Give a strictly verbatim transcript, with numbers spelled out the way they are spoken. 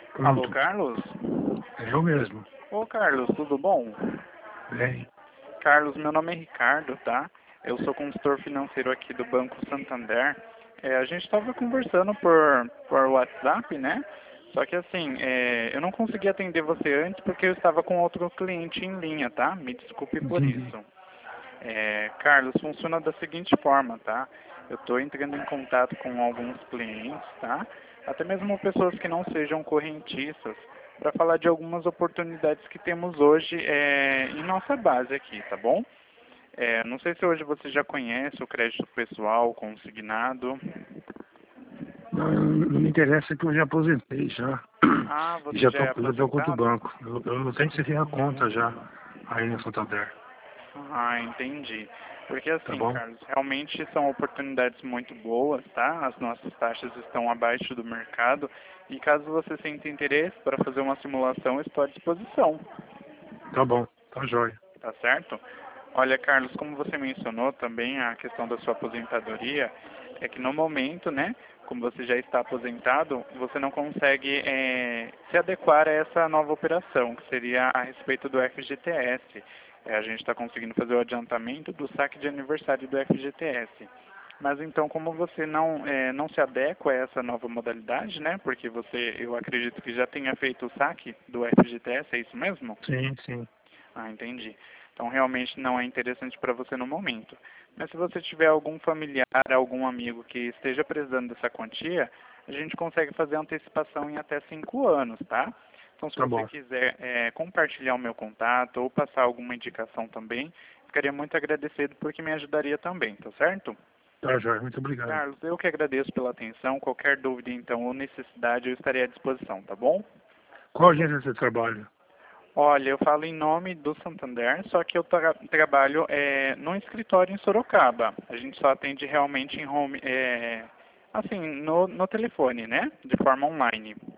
Alô, Pronto, Carlos? é eu mesmo. Ô, Carlos, tudo bom? Bem, Carlos, meu nome é Ricardo, tá? Eu sou consultor financeiro aqui do Banco Santander. É, a gente estava conversando por, por WhatsApp, né? Só que assim, é, eu não consegui atender você antes porque eu estava com outro cliente em linha, tá? Me desculpe por entendi. isso. É, Carlos, funciona da seguinte forma, tá? Eu estou entrando em contato com alguns clientes, tá? Até mesmo pessoas que não sejam correntistas, para falar de algumas oportunidades que temos hoje é, em nossa base aqui, tá bom? É, não sei se hoje você já conhece o crédito pessoal consignado. Não, não me interessa que eu já aposentei já. Ah, E você já já tô, é já tô com outro aposentado? banco. Eu, eu tenho que seguir a conta já aí no Santander. Ah, entendi. Porque Tá assim, bom? Carlos, realmente são oportunidades muito boas, tá? As nossas taxas estão abaixo do mercado e caso você sinta interesse para fazer uma simulação, eu estou à disposição, Tá bom, tá jóia. tá certo? Olha, Carlos, como você mencionou também a questão da sua aposentadoria, é que no momento, né, como você já está aposentado, você não consegue eh, se adequar a essa nova operação, que seria a respeito do F G T S. Eh, a gente está conseguindo fazer o adiantamento do saque de aniversário do F G T S. Mas então, como você não, eh, não se adequa a essa nova modalidade, né, porque você, eu acredito que já tenha feito o saque do F G T S, é isso mesmo? Sim, sim. Ah, entendi. Então realmente não é interessante para você no momento. Mas se você tiver algum familiar, algum amigo que esteja precisando dessa quantia, a gente consegue fazer a antecipação em até cinco anos, tá? Então se Tá você bom. quiser é, compartilhar o meu contato ou passar alguma indicação também, ficaria muito agradecido porque me ajudaria também, tá certo? Tá jóia, muito obrigado. Carlos, eu que agradeço pela atenção. Qualquer dúvida então ou necessidade eu estarei à disposição, tá bom? Qual agência você trabalha? Olha, eu falo em nome do Santander, só que eu tra trabalho é, num escritório em Sorocaba. A gente só atende realmente em home, é, assim, no, no telefone, né? De forma online.